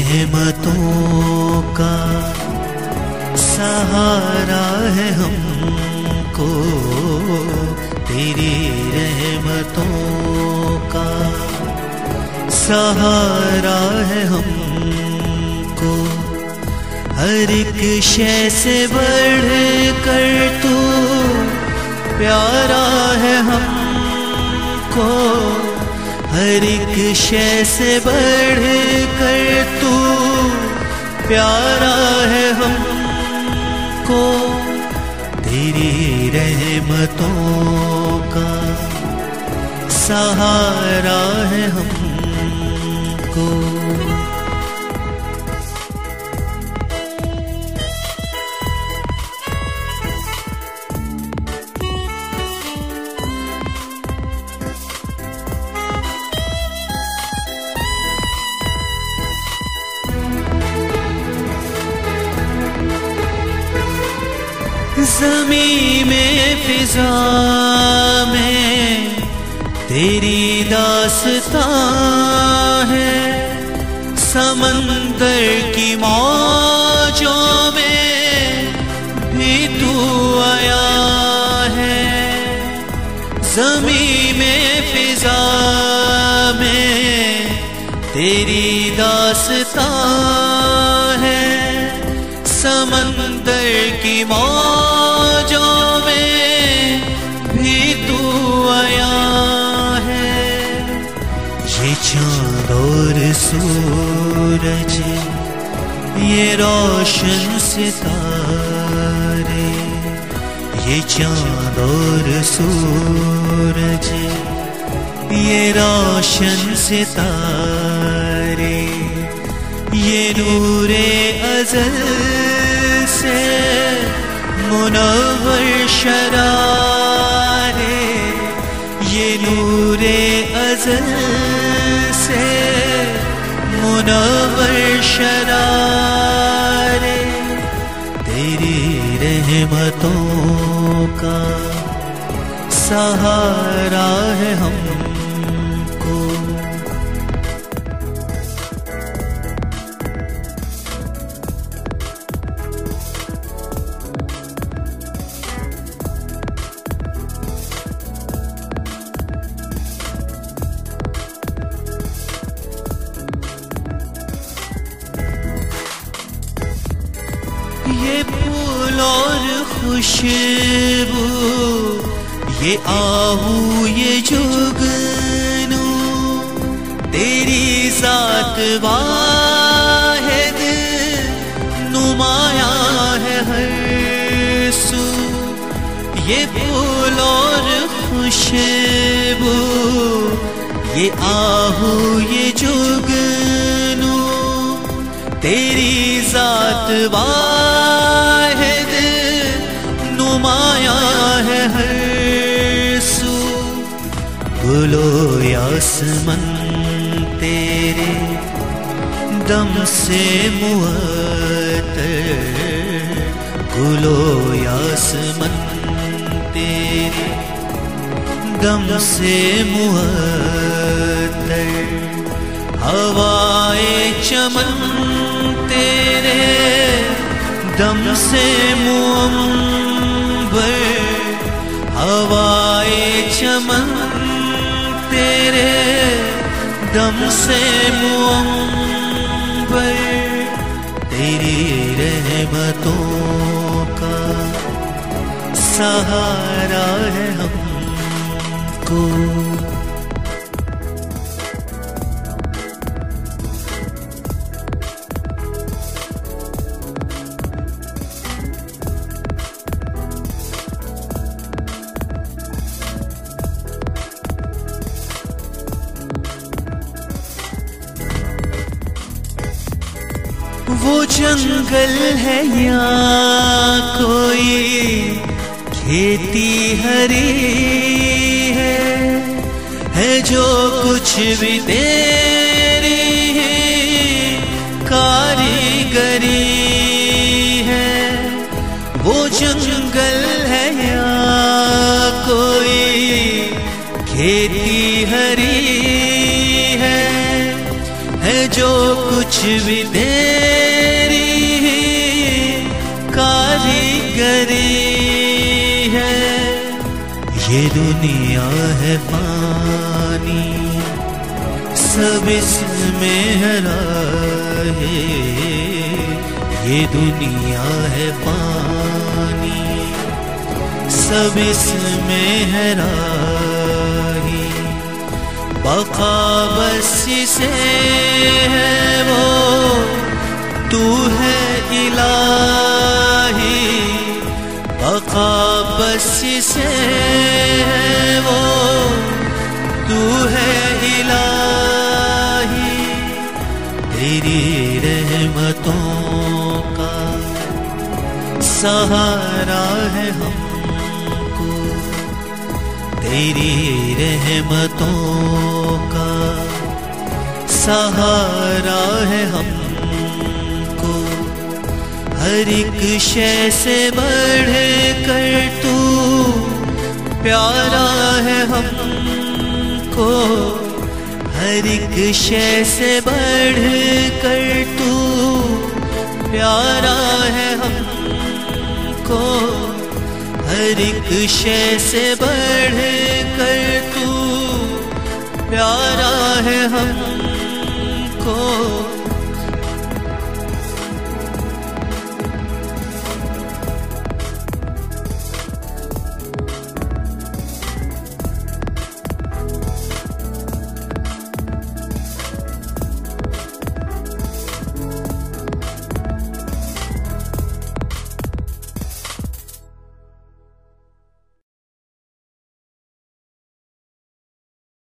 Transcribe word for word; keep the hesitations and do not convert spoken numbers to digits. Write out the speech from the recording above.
रहमतों का सहारा है हमको, तेरी रहमतों का सहारा है हमको। हर एक शय से बढ़ कर तू प्यारा है हमको, हर एक शय से बढ़ कर तू प्यारा है हमको। तेरी रहमतों का सहारा है हमको। ज़मीं में फिज़ा में तेरी दास्तां है, समंदर की मौजों में भी तू आया है। ज़मीं में फिज़ा में तेरी दास्तां है, समंदर की मौजों में भी तू आया है। ये चाँद और सूरज ये रोशन सितारे, ये चाँद और सूरज ये रोशन सितारे, ये नूरे अज़ल से मुनव्वर शरारे, ये नूरे अज़ल से मुनव्वर शरारे। तेरी रहमतों का सहारा है हमको। ये फूल और खुशबू, ये आहू ये जुगनू, तेरी ज़ात वाहिद नुमाया है हर सू। ये फूल और खुशबू, ये आहू ये जुगनू, तेरी ज़ात वाहिद नुमाया है हर सू। गुलो यासमन तेरे दम से मुअत्तर, गुलो यासमन तेरे दम से मुअत्तर, हवाए चमन तेरे दम से मुअम्बर, हवाए चमन तेरे दम से मुअम्बर। तेरी रहमतों का सहारा है हमको। वो जंगल है या कोई खेती हरी है, है जो कुछ भी तेरी कारीगरी है। वो जंगल है या कोई खेती हरी है, है जो कुछ भी तेरी कारीगरी है। ये दुनिया है पानी, सब इसमें हरा है। ये दुनिया है पानी, सब इसमें हरा है। बका बस से है वो, तू है इलाही। बका बस से है वो, तू है इलाही। तेरी रहमतों का सहारा है हमको, तेरी रहमतों का सहारा है हमको। हर एक शय से बढ़ कर तू प्यारा है हमको। हर एक शय से बढ़ कर तू प्यारा है हमको। हर एक शय से बढ़ कर तू प्यारा है हमको।